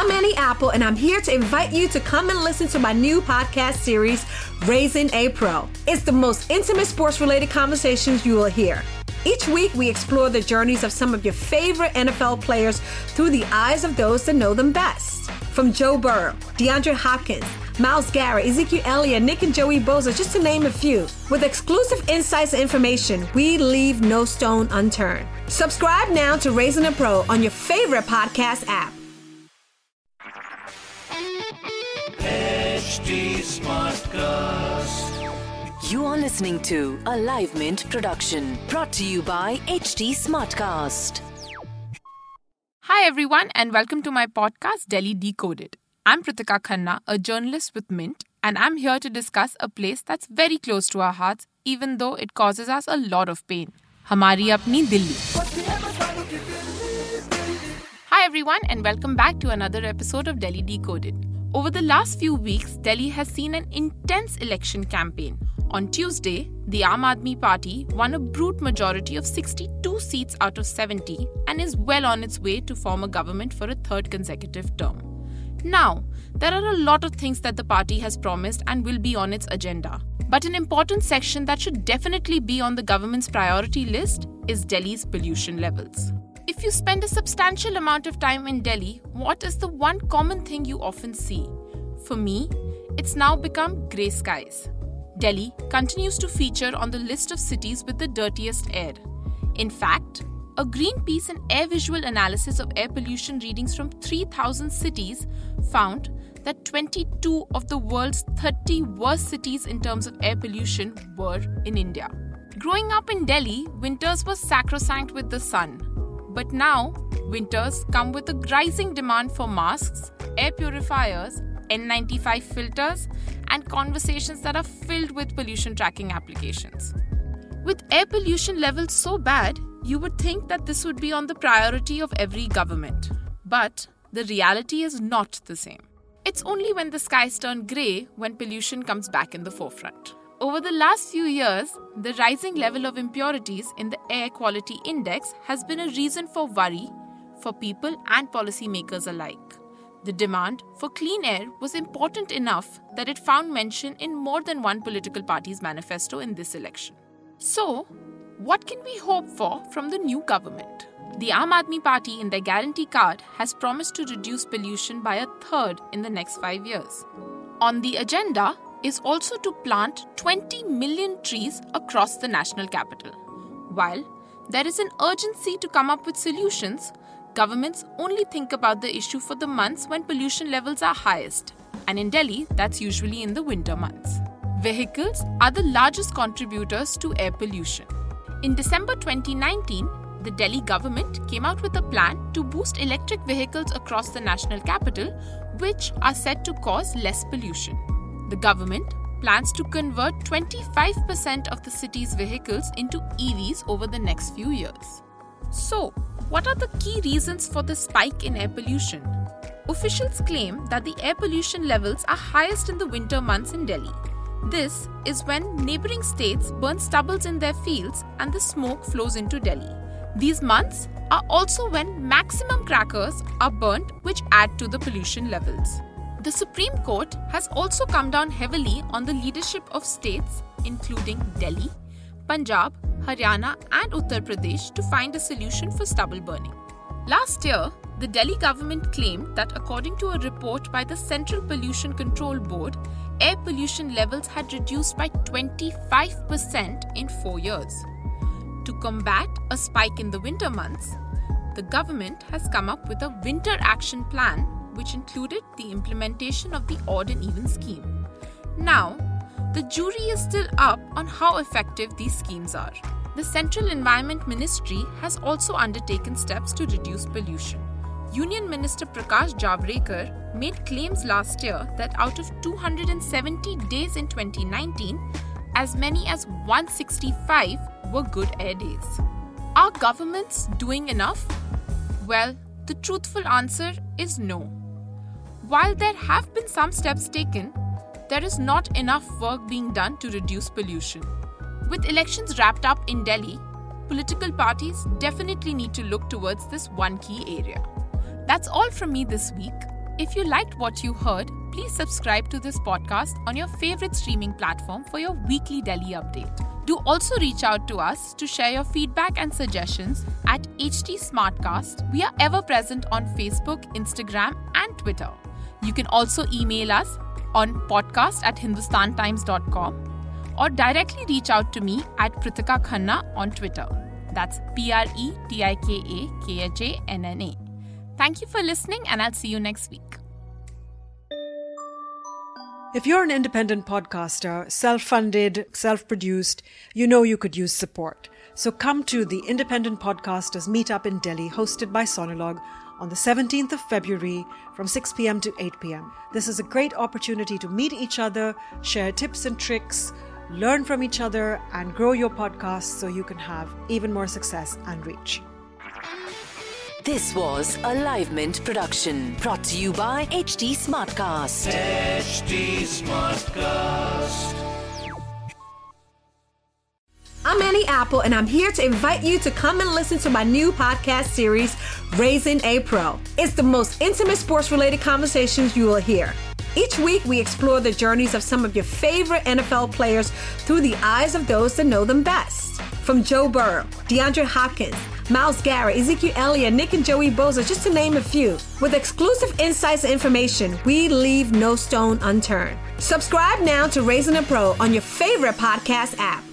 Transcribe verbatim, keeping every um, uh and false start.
I'm Annie Apple, and I'm here to invite you to come and listen to my new podcast series, Raising a Pro. It's the most intimate sports-related conversations you will hear. Each week, we explore the journeys of some of your favorite N F L players through the eyes of those that know them best. From Joe Burrow, DeAndre Hopkins, Myles Garrett, Ezekiel Elliott, Nick and Joey Bosa, just to name a few. With exclusive insights and information, we leave no stone unturned. Subscribe now to Raising a Pro on your favorite podcast app. H D Smartcast. You are listening to a Live Mint production brought to you by H D Smartcast. Hi everyone and welcome to my podcast Delhi Decoded. I'm Pritika Khanna, a journalist with Mint, and I'm here to discuss a place that's very close to our hearts even though it causes us a lot of pain. Hamari apni Delhi. Hi everyone and welcome back to another episode of Delhi Decoded. Over the last few weeks, Delhi has seen an intense election campaign. On Tuesday, the Aam Aadmi Party won a brute majority of sixty-two seats out of seventy and is well on its way to form a government for a third consecutive term. Now, there are a lot of things that the party has promised and will be on its agenda. But an important section that should definitely be on the government's priority list is Delhi's pollution levels. If you spend a substantial amount of time in Delhi, what is the one common thing you often see? For me, it's now become grey skies. Delhi continues to feature on the list of cities with the dirtiest air. In fact, a Greenpeace and air visual analysis of air pollution readings from three thousand cities found that twenty-two of the world's thirty worst cities in terms of air pollution were in India. Growing up in Delhi, winters were sacrosanct with the sun. But now, winters come with a rising demand for masks, air purifiers, N ninety-five filters, and conversations that are filled with pollution tracking applications. With air pollution levels so bad, you would think that this would be on the priority of every government. But the reality is not the same. It's only when the skies turn grey when pollution comes back in the forefront. Over the last few years, the rising level of impurities in the Air Quality Index has been a reason for worry for people and policymakers alike. The demand for clean air was important enough that it found mention in more than one political party's manifesto in this election. So, what can we hope for from the new government? The Aam Aadmi Party in their guarantee card has promised to reduce pollution by a third in the next five years. On the agenda is also to plant twenty million trees across the national capital. While there is an urgency to come up with solutions, governments only think about the issue for the months when pollution levels are highest. And in Delhi, that's usually in the winter months. Vehicles are the largest contributors to air pollution. In December twenty nineteen, the Delhi government came out with a plan to boost electric vehicles across the national capital, which are said to cause less pollution. The government plans to convert twenty-five percent of the city's vehicles into E Vs over the next few years. So, what are the key reasons for the spike in air pollution? Officials claim that the air pollution levels are highest in the winter months in Delhi. This is when neighbouring states burn stubbles in their fields and the smoke flows into Delhi. These months are also when maximum crackers are burnt, which add to the pollution levels. The Supreme Court has also come down heavily on the leadership of states including Delhi, Punjab, Haryana and Uttar Pradesh to find a solution for stubble burning. Last year, the Delhi government claimed that according to a report by the Central Pollution Control Board, air pollution levels had reduced by twenty-five percent in four years. To combat a spike in the winter months, the government has come up with a winter action plan which included the implementation of the odd and even scheme. Now, the jury is still up on how effective these schemes are. The Central Environment Ministry has also undertaken steps to reduce pollution. Union Minister Prakash Javadekar made claims last year that out of two hundred seventy days in twenty nineteen, as many as one hundred sixty-five were good air days. Are governments doing enough? Well, the truthful answer is no. While there have been some steps taken, there is not enough work being done to reduce pollution. With elections wrapped up in Delhi, political parties definitely need to look towards this one key area. That's all from me this week. If you liked what you heard, please subscribe to this podcast on your favorite streaming platform for your weekly Delhi update. Do also reach out to us to share your feedback and suggestions at H T Smartcast. We are ever present on Facebook, Instagram, and Twitter. You can also email us on podcast at hindustan times dot com or directly reach out to me at Pritika Khanna on Twitter. That's P R E T I K A K H A N N A. Thank you for listening, and I'll see you next week. If you're an independent podcaster, self-funded, self-produced, you know you could use support. So come to the Independent Podcasters Meetup in Delhi, hosted by Sonologue, on the seventeenth of February from six p.m. to eight p.m. This is a great opportunity to meet each other, share tips and tricks, learn from each other, and grow your podcast so you can have even more success and reach. This was a Live Mint production brought to you by H T Smartcast. H T Smartcast. I'm Annie Apple, and I'm here to invite you to come and listen to my new podcast series, Raising a Pro. It's the most intimate sports-related conversations you will hear. Each week, we explore the journeys of some of your favorite N F L players through the eyes of those that know them best. From Joe Burrow, DeAndre Hopkins, Myles Garrett, Ezekiel Elliott, Nick and Joey Bosa, just to name a few. With exclusive insights and information, we leave no stone unturned. Subscribe now to Raising a Pro on your favorite podcast app.